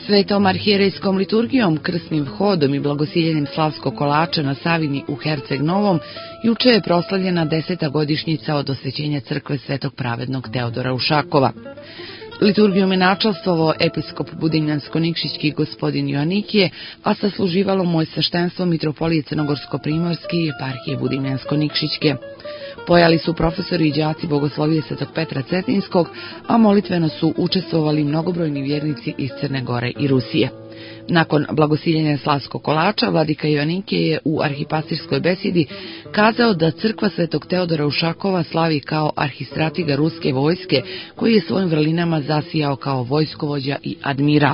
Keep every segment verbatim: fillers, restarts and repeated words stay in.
Svetom arhijerejskom liturgijom, krsnim hodom i blagosiljenjem slavskog kolača na Savini u Herceg Novom juče je proslavljena deseta godišnjica od osvećenja crkve Svetog pravednog Teodora Ušakova. Liturgijom je načastvovao episkop Budimljansko-Nikšićki gospodin Joanikije, a sasluživalo mu je sveštenstvo mitropolije Crnogorsko-primorske i eparhije Budimljansko-Nikšićke. Pojali su profesori i đaci bogoslovije Svetog Petra Cetinskog, a molitveno su učestvovali mnogobrojni vjernici iz Crne Gore i Rusije. Nakon blagosiljenja slavskog kolača, vladika Joanikije je u arhipastirskoj besedi kazao da crkva Svetog Teodora Ušakova slavi kao arhistratiga ruske vojske, koji je svojim vrlinama zasijao kao vojskovođa i admiral.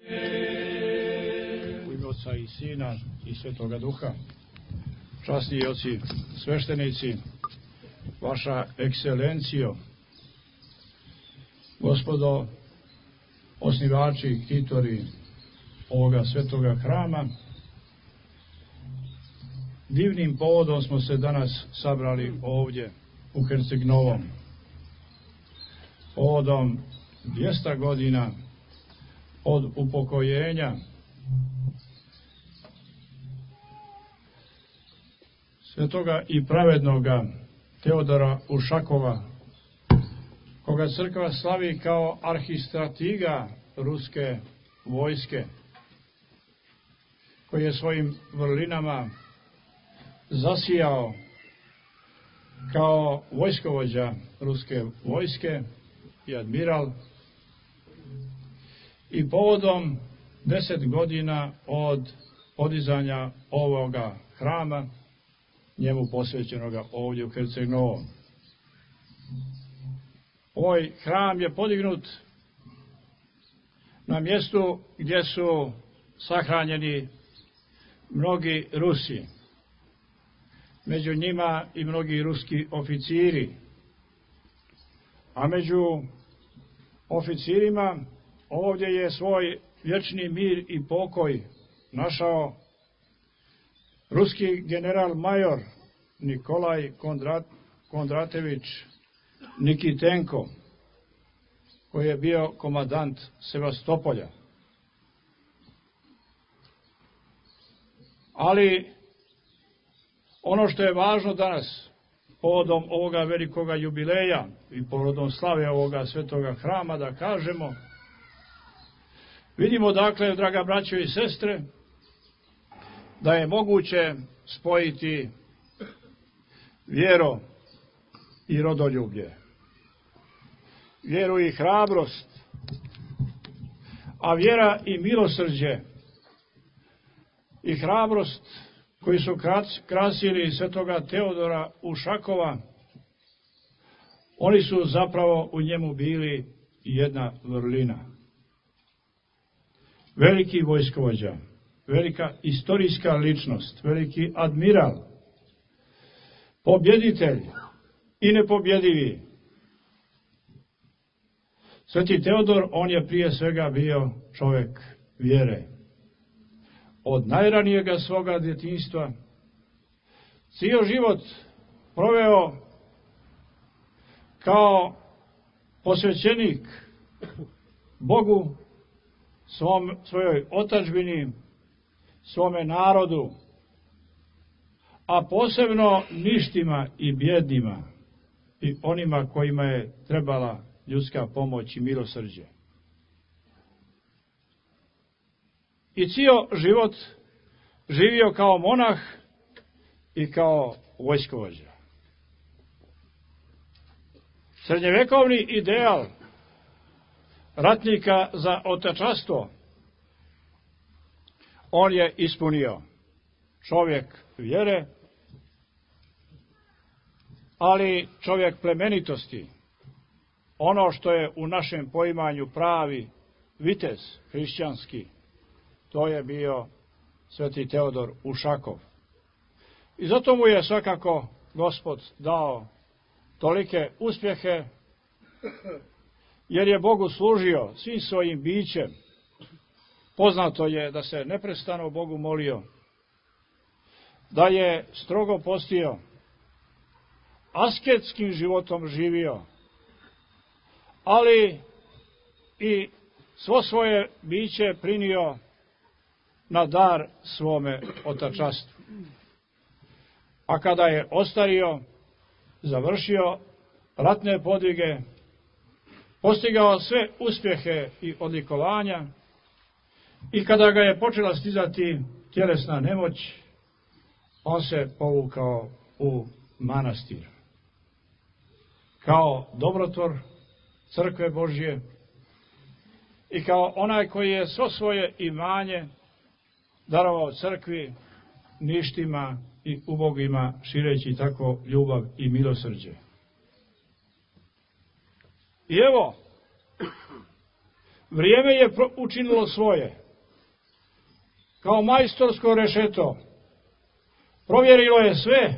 U ime Oca i Sina i Svetoga Duha, časni oci sveštenici, vaša ekscelencijo, gospodo osnivači i ktitori ovoga svetoga hrama, divnim povodom smo se danas sabrali ovdje u Herceg Novom. Povodom dvjesto godina od upokojenja svetoga i pravednoga Teodora Ušakova, koga crkva slavi kao arhistratiga ruske vojske, koji je svojim vrlinama zasijao kao vojskovođa ruske vojske i admiral, i povodom deset godina od podizanja ovoga hrama, njemu posvećenoga ovdje u Herceg Novom. Ovaj hram je podignut na mjestu gdje su sahranjeni mnogi Rusi, među njima i mnogi ruski oficiri, a među oficirima ovdje je svoj vječni mir i pokoj našao ruski general major Nikolaj Kondrat, Kondratević Nikitenko, koji je bio komandant Sevastopolja. Ali ono što je važno danas, povodom ovoga velikoga jubileja i povodom slave ovoga svetoga hrama, da kažemo, vidimo dakle, draga braćo i sestre, da je moguće spojiti vjero i rodoljublje, vjeru i hrabrost, a vjera i milosrđe i hrabrost koji su krasili svetoga Teodora Ušakova, oni su zapravo u njemu bili jedna vrlina. Veliki vojskovođa, velika istorijska ličnost, veliki admiral, pobjeditelj i nepobjedivi. Sveti Teodor, on je prije svega bio čovjek vjere. Od najranijega svoga djetinjstva cijel život proveo kao posvećenik Bogu, svom, svojoj otadžbini, svome narodu, a posebno ništima i bjednima i onima kojima je trebala ljudska pomoć i milosrđe. I cijel život živio kao monah i kao vojskovođa. Srednjevjekovni ideal ratnika za otečastvo on je ispunio. Čovjek vjere, ali čovjek plemenitosti. Ono što je u našem poimanju pravi vitez hrišćanski, to je bio sveti Teodor Ušakov. I zato mu je svakako Gospod dao tolike uspjehe, jer je Bogu služio svim svojim bićem. Poznato je da se neprestano Bogu molio, da je strogo postio, asketskim životom živio, ali i svo svoje biće prinio na dar svome otačastvu. A kada je ostario, završio ratne podvige, postigao sve uspjehe i odlikovanja i kada ga je počela stizati tjelesna nemoć, on se povukao u manastir. Kao dobrotvor crkve Božje i kao onaj koji je svo svoje imanje darovao crkvi, ništima i ubogima, šireći tako ljubav i milosrđe. I evo, vrijeme je učinilo svoje. Kao majstorsko rešeto provjerilo je sve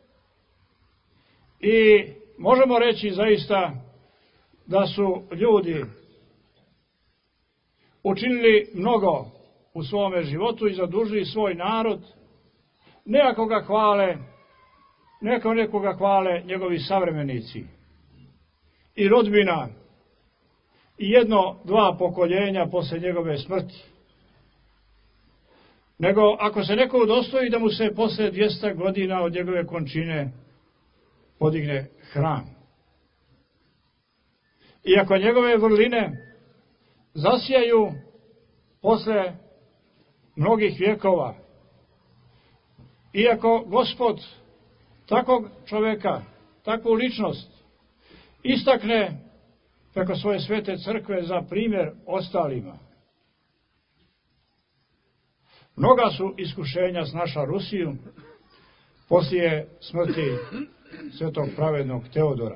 i možemo reći zaista da su ljudi učinili mnogo u svome životu i zadužili svoj narod. Nekako ga hvale, nekako nekoga hvale njegovi savremenici i rodbina i jedno, dva pokoljenja poslije njegove smrti. Nego ako se neko udostoji da mu se poslije dvjesto godina od njegove končine podigne hram. I ako njegove vrline zasijaju posle mnogih vjekova, iako Gospod takvog čovjeka, takvu ličnost istakne preko svoje svete crkve za primjer ostalima. Mnoga su iskušenja snašla Rusiju poslije smrti svetog pravednog Teodora.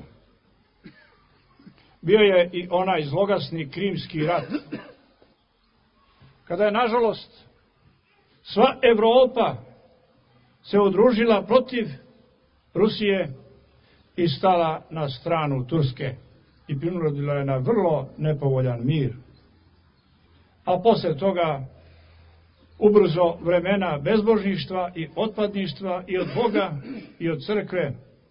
Bio je i onaj zlogasni Krimski rat, kada je, nažalost, sva Evropa se udružila protiv Rusije i stala na stranu Turske i prinurodila je na vrlo nepovoljan mir. A poslije toga ubrzo vremena bezbožništva i otpadništva i od Boga i od crkve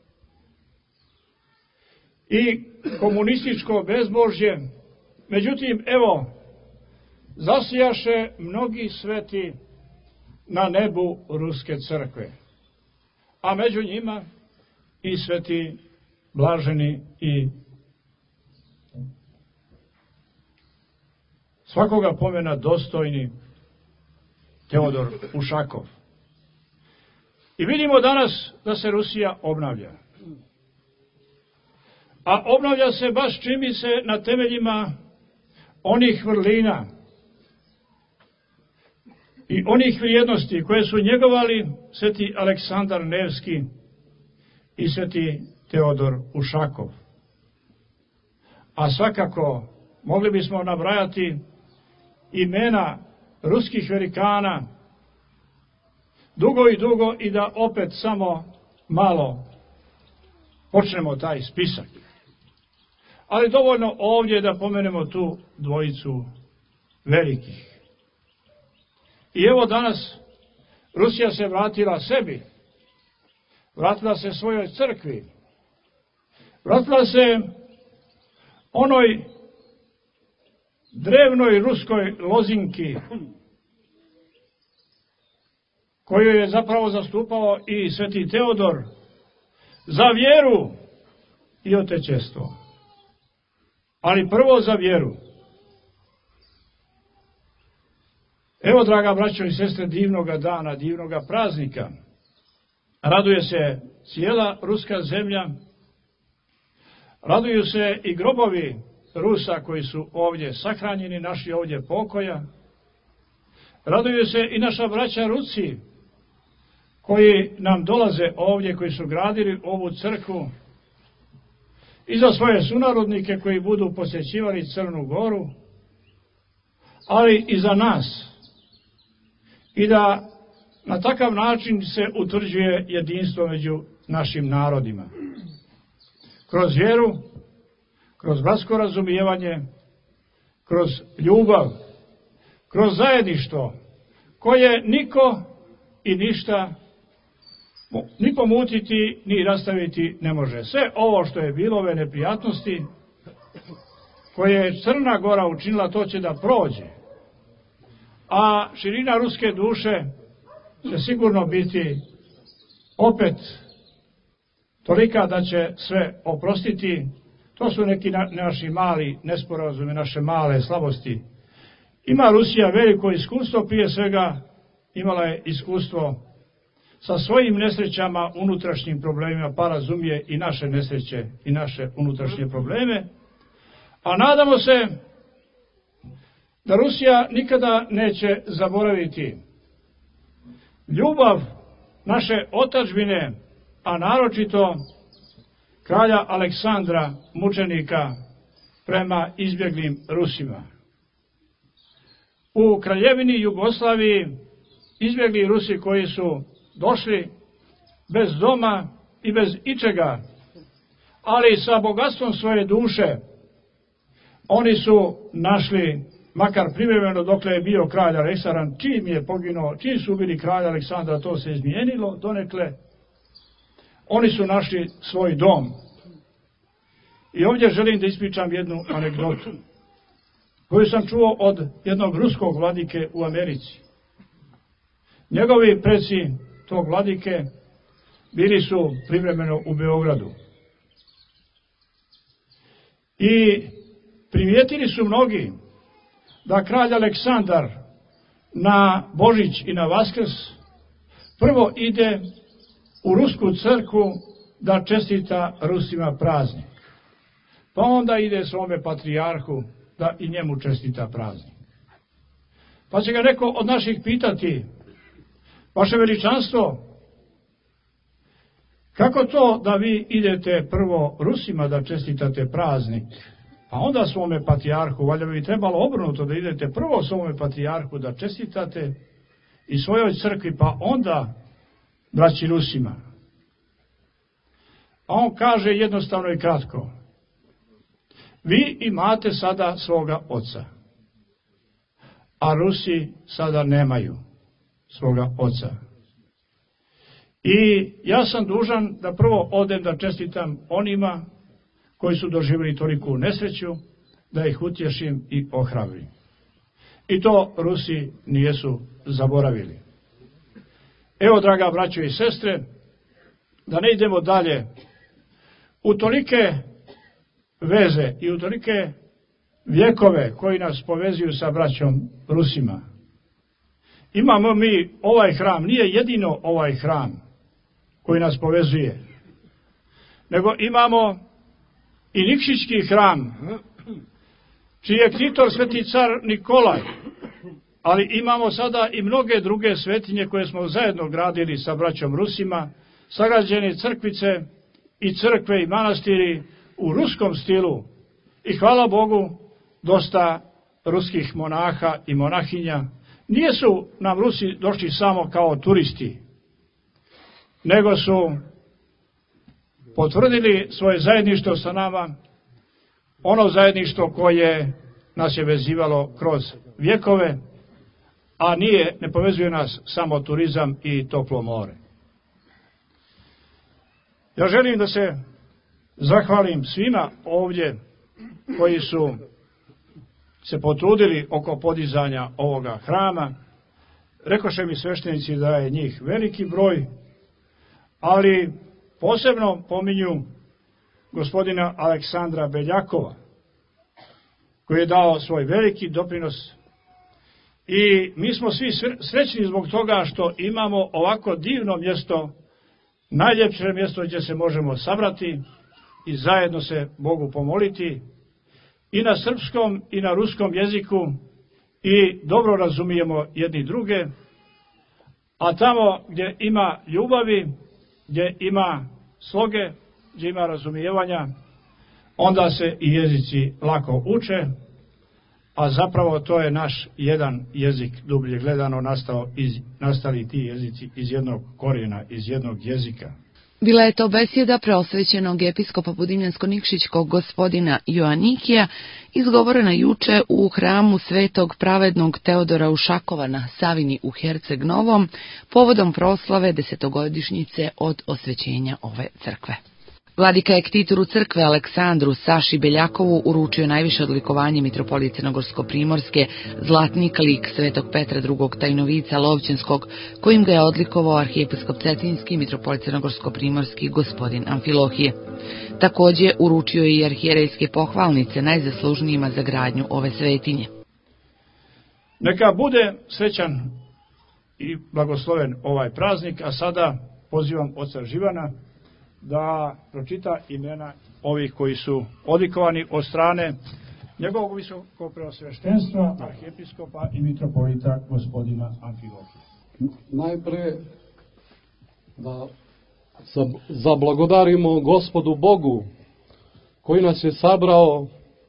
i komunističko bezbožje. Međutim, evo, zasijaše mnogi sveti na nebu ruske crkve, a među njima i sveti blaženi i svakoga pomena dostojni Teodor Ušakov. I vidimo danas da se Rusija obnavlja. A obnavlja se baš čini se na temeljima onih vrlina i onih vrijednosti koje su njegovali sveti Aleksandar Nevski i sveti Teodor Ušakov. A svakako mogli bismo nabrajati imena ruskih velikana dugo i dugo i da opet samo malo počnemo taj spisak. Ali dovoljno ovdje da pomenemo tu dvojicu velikih. I evo danas Rusija se vratila sebi, vratila se svojoj crkvi, vratila se onoj drevnoj ruskoj lozinki koju je zapravo zastupao i sveti Teodor za vjeru i otečestvo. Ali prvo za vjeru. Evo, draga braćo i sestre, divnoga dana, divnoga praznika. Raduje se cijela ruska zemlja, raduju se i grobovi Rusa koji su ovdje sahranjeni, naši ovdje pokoja. Raduju se i naša braća Rusi koji nam dolaze ovdje, koji su gradili ovu crkvu, i za svoje sunarodnike koji budu posjećivali Crnu Goru, ali i za nas. I da na takav način se utvrđuje jedinstvo među našim narodima. Kroz vjeru, kroz bratsko razumijevanje, kroz ljubav, kroz zajedništvo, koje niko i ništa ni pomutiti, ni rastaviti ne može. Sve ovo što je bilo, ove neprijatnosti, koje je Crna Gora učinila, to će da prođe. A širina ruske duše će sigurno biti opet tolika da će sve oprostiti. To su neki na, naši mali nesporazumi, naše male slabosti. Ima Rusija veliko iskustvo, prije svega imala je iskustvo sa svojim nesrećama, unutrašnjim problemima, pa razumije i naše nesreće i naše unutrašnje probleme. A nadamo se da Rusija nikada neće zaboraviti ljubav naše otadžbine, a naročito kralja Aleksandra, mučenika, prema izbjeglim Rusima. U Kraljevini Jugoslaviji izbjegli Rusi koji su došli bez doma i bez ičega, ali sa bogatstvom svoje duše, oni su našli, makar privremeno dokle je bio kralj Aleksandar, čim je poginuo, čim su ubili kralja Aleksandra, to se izmijenilo donekle, oni su našli svoj dom. I ovdje želim da ispričam jednu anegdotu koju sam čuo od jednog ruskog vladike u Americi. Njegovi preci tog vladike bili su privremeno u Beogradu. I primijetili su mnogi da kralj Aleksandar na Božić i na Vaskrs prvo ide u rusku crkvu da čestita Rusima praznik. Pa onda ide svome patrijarhu da i njemu čestita praznik. Pa će ga neko od naših pitati: vaše veličanstvo, kako to da vi idete prvo Rusima da čestitate praznik, a onda svome patrijarhu? Valjda bi trebalo obrnuto, da idete prvo svome patrijarhu da čestitate i svojoj crkvi, pa onda braći Rusima. A on kaže jednostavno i kratko: vi imate sada svoga oca, a Rusi sada nemaju svoga oca. I ja sam dužan da prvo odem da čestitam onima koji su doživjeli toliku nesreću, da ih utješim i ohrabrim. I to Rusi nijesu zaboravili. Evo, draga braćo i sestre, da ne idemo dalje, u tolike veze i u tolike vjekove koji nas povezuju sa braćom Rusima. Imamo mi ovaj hram, nije jedino ovaj hram koji nas povezuje, nego imamo i Nikšićki hram, čiji je ktitor sveti car Nikolaj, ali imamo sada i mnoge druge svetinje koje smo zajedno gradili sa braćom Rusima, sagrađene crkvice i crkve i manastiri u ruskom stilu. I hvala Bogu, dosta ruskih monaha i monahinja. Nijesu nam Rusi došli samo kao turisti, nego su potvrdili svoje zajedništvo sa nama, ono zajedništvo koje nas je vezivalo kroz vjekove, a nije, ne povezuje nas samo turizam i toplo more. Ja želim da se zahvalim svima ovdje koji su se potrudili oko podizanja ovoga hrama. Rekoše mi sveštenici da je njih veliki broj, ali posebno pominju gospodina Aleksandra Beljakova, koji je dao svoj veliki doprinos. I mi smo svi srećni zbog toga što imamo ovako divno mjesto, najljepše mjesto gdje se možemo sabrati i zajedno se Bogu pomoliti i na srpskom i na ruskom jeziku i dobro razumijemo jedni druge, a tamo gdje ima ljubavi, gdje ima sloge, gdje ima razumijevanja, onda se i jezici lako uče, a zapravo to je naš jedan jezik, dublje gledano, nastao iz, nastali ti jezici iz jednog korijena, iz jednog jezika. Bila je to besjeda preosvećenog episkopa Budimljansko-Nikšićkog gospodina Joanikija, izgovorena juče u hramu Svetog pravednog Teodora Ušakova na Savini u Herceg Novom, povodom proslave desetogodišnjice od osvećenja ove crkve. Vladika je ktitoru crkve Aleksandru Saši Beljakovu uručio najviše odlikovanje mitropolije Crnogorsko-primorske, zlatnik lik Svetog Petra drugog Tajnovica Lovćenskog, kojim ga je odlikovao arhijepiskop Cetinjski mitropolit Crnogorsko-primorski gospodin Amfilohije. Također uručio je i arhijerejske pohvalnice najzaslužnijima za gradnju ove svetinje. Neka bude srećan i blagosloven ovaj praznik, a sada pozivam oca Živana da pročita imena ovih koji su odlikovani od strane njegovog visokopreosveštenstva, arhijepiskopa i mitropolita gospodina Amfilohija. Najpre da zablagodarimo Gospodu Bogu koji nas je sabrao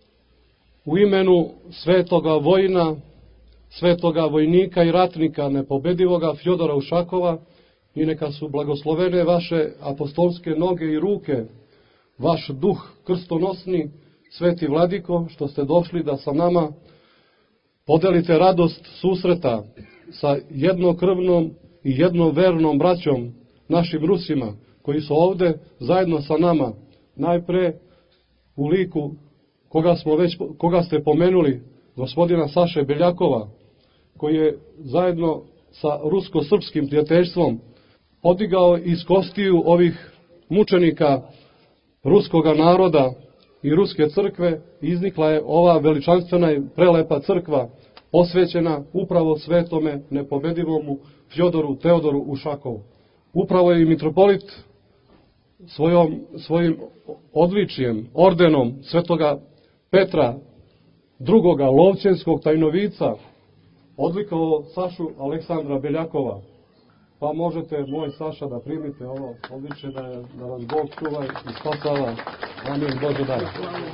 u imenu svetoga vojna, svetoga vojnika i ratnika nepobedivoga Fjodora Ušakova, i neka su blagoslovene vaše apostolske noge i ruke, vaš duh krstonosni, sveti vladiko, što ste došli da sa nama podelite radost susreta sa jednokrvnom i jednovernom braćom, našim Rusima, koji su ovde zajedno sa nama, najpre u liku koga, smo već, koga ste pomenuli, gospodina Saše Beljakova, koji je zajedno sa rusko-srpskim prijateljstvom podigao iz kostiju ovih mučenika ruskoga naroda i ruske crkve, iznikla je ova veličanstvena i prelepa crkva posvećena upravo svetome nepobedivomu Fjodoru Teodoru Ušakovu. Upravo je i mitropolit svojom, svojim odličijem, ordenom svetoga Petra drugoga Lovćenskog Tajnovica odlikovao Sašu Aleksandra Beljakova. Pa možete, moj Saša, da primite ovo odličje, da, je, da vas Bog čuva i spasava. Amin, Bože daj.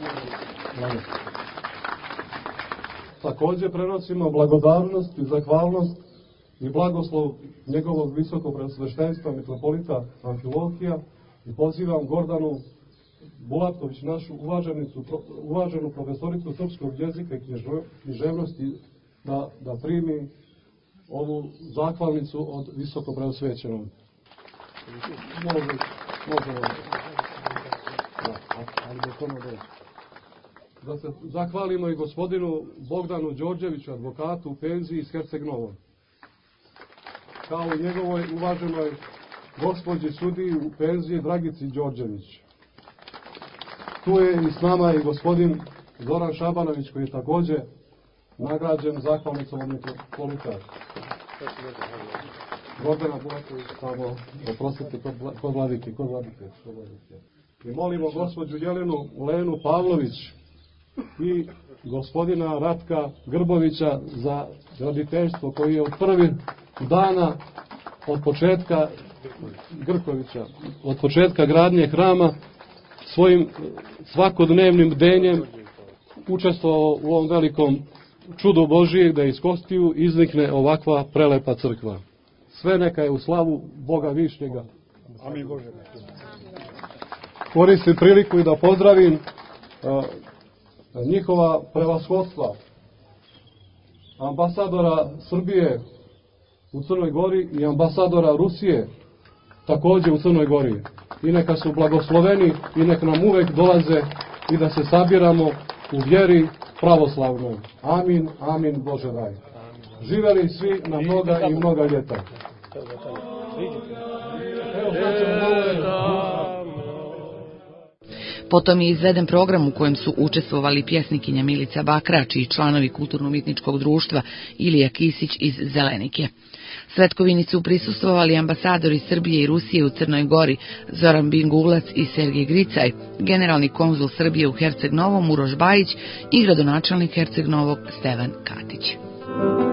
Također prenosimo blagodarnost i zahvalnost i blagoslov njegovog visokopreosveštenstva mitropolita Amfilohija i pozivam Gordanu Bulatović, našu uvaženicu, uvaženu profesoricu srpskog jezika i književnosti, da, da primi ovu zahvalnicu od visoko preosvećenog. Može, može. Da, ali da to ne dođe. Da se zahvalimo i gospodinu Bogdanu Đorđeviću, advokatu u penziji iz Herceg Novog, kao i njegovoj uvaženoj gospođi sudiji u penziji Dragici Đorđević. Tu je i s nama i gospodin Zoran Šabanović, koji je također nagrađen zahvalnicom od mitropolita. Gordana Bulatović, samo oprostite, kod vladike, kod vladike. I molimo gospođu Jelenu Lenu Pavlović i gospodina Ratka Grbovića za graditeljstvo, koji je od prvih dana od početka Grkovića, od početka gradnje hrama svojim svakodnevnim bdenjem učestvovao u ovom velikom čudu Božijeg da iz kostiju iznikne ovakva prelepa crkva. Sve neka je u slavu Boga Višnjega. Amin Bože. Koristim priliku i da pozdravim uh, njihova prevashodstva, ambasadora Srbije u Crnoj Gori i ambasadora Rusije također u Crnoj Gori. I neka su blagosloveni i nek nam uvek dolaze i da se sabiramo u vjeri pravoslavnoj. Amin, amin, Bože daj. Živeli svi na mnoga i mnoga ljeta. Potom je izveden program u kojem su učestvovali pjesnikinja Milica Bakrač i članovi kulturno-umjetničkog društva Ilija Kisić iz Zelenike. Svetkovini su prisustvovali ambasadori Srbije i Rusije u Crnoj Gori Zoran Bingulac i Sergej Gricaj, generalni konzul Srbije u Herceg Novom Uroš Bajić i gradonačelnik Herceg Novog Stevan Katić.